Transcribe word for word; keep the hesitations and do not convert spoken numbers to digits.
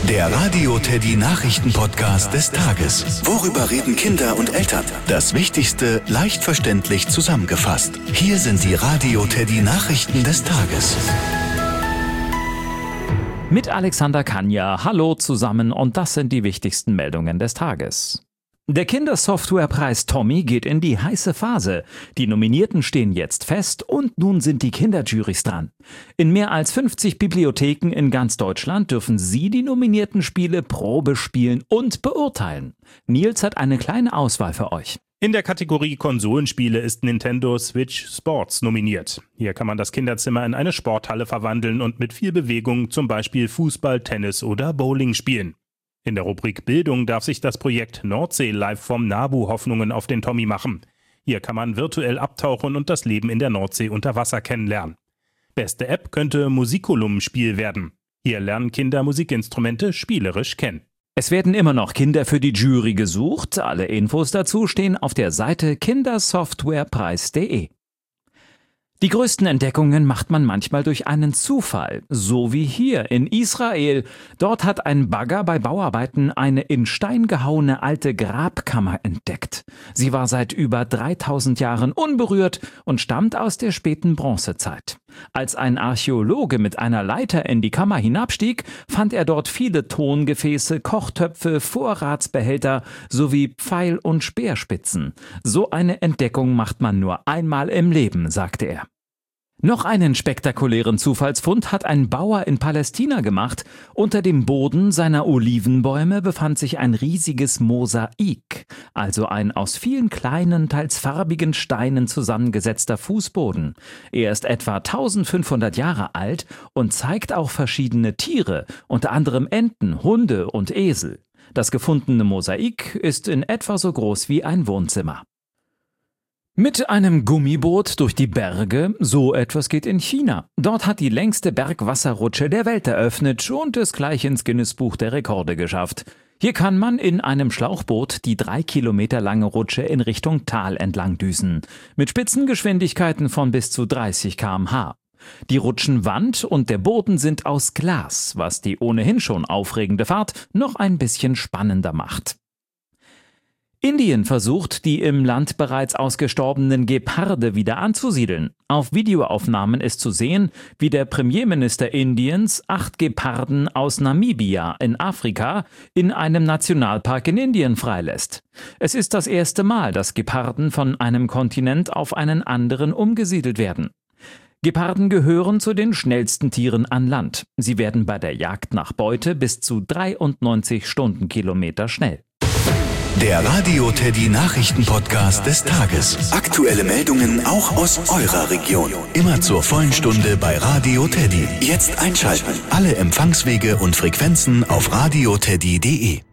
Der Radio Teddy Nachrichten-Podcast des Tages. Worüber reden Kinder und Eltern? Das Wichtigste leicht verständlich zusammengefasst. Hier sind die Radio Teddy Nachrichten des Tages. Mit Alexander Kanja. Hallo zusammen und das sind die wichtigsten Meldungen des Tages. Der Kindersoftwarepreis Tommy geht in die heiße Phase. Die Nominierten stehen jetzt fest und nun sind die Kinderjurys dran. In mehr als fünfzig Bibliotheken in ganz Deutschland dürfen Sie die nominierten Spiele Probe spielen und beurteilen. Nils hat eine kleine Auswahl für euch. In der Kategorie Konsolenspiele ist Nintendo Switch Sports nominiert. Hier kann man das Kinderzimmer in eine Sporthalle verwandeln und mit viel Bewegung zum Beispiel Fußball, Tennis oder Bowling spielen. In der Rubrik Bildung darf sich das Projekt Nordsee live vom NABU Hoffnungen auf den Tommy machen. Hier kann man virtuell abtauchen und das Leben in der Nordsee unter Wasser kennenlernen. Beste App könnte Musiculum-Spiel werden. Hier lernen Kinder Musikinstrumente spielerisch kennen. Es werden immer noch Kinder für die Jury gesucht. Alle Infos dazu stehen auf der Seite kindersoftwarepreis punkt de. Die größten Entdeckungen macht man manchmal durch einen Zufall, so wie hier in Israel. Dort hat ein Bagger bei Bauarbeiten eine in Stein gehauene alte Grabkammer entdeckt. Sie war seit über dreitausend Jahren unberührt und stammt aus der späten Bronzezeit. Als ein Archäologe mit einer Leiter in die Kammer hinabstieg, fand er dort viele Tongefäße, Kochtöpfe, Vorratsbehälter sowie Pfeil- und Speerspitzen. So eine Entdeckung macht man nur einmal im Leben, sagte er. Noch einen spektakulären Zufallsfund hat ein Bauer in Palästina gemacht. Unter dem Boden seiner Olivenbäume befand sich ein riesiges Mosaik, also ein aus vielen kleinen, teils farbigen Steinen zusammengesetzter Fußboden. Er ist etwa eintausendfünfhundert Jahre alt und zeigt auch verschiedene Tiere, unter anderem Enten, Hunde und Esel. Das gefundene Mosaik ist in etwa so groß wie ein Wohnzimmer. Mit einem Gummiboot durch die Berge, so etwas geht in China. Dort hat die längste Bergwasserrutsche der Welt eröffnet und es gleich ins Guinness-Buch der Rekorde geschafft. Hier kann man in einem Schlauchboot die drei Kilometer lange Rutsche in Richtung Tal entlang düsen, mit Spitzengeschwindigkeiten von bis zu dreißig Kilometer pro Stunde. Die Rutschenwand und der Boden sind aus Glas, was die ohnehin schon aufregende Fahrt noch ein bisschen spannender macht. Indien versucht, die im Land bereits ausgestorbenen Geparde wieder anzusiedeln. Auf Videoaufnahmen ist zu sehen, wie der Premierminister Indiens acht Geparden aus Namibia in Afrika in einem Nationalpark in Indien freilässt. Es ist das erste Mal, dass Geparden von einem Kontinent auf einen anderen umgesiedelt werden. Geparden gehören zu den schnellsten Tieren an Land. Sie werden bei der Jagd nach Beute bis zu dreiundneunzig Stundenkilometer schnell. Der Radio Teddy Nachrichten-Podcast des Tages. Aktuelle Meldungen auch aus eurer Region. Immer zur vollen Stunde bei Radio Teddy. Jetzt einschalten. Alle Empfangswege und Frequenzen auf radio teddy punkt de.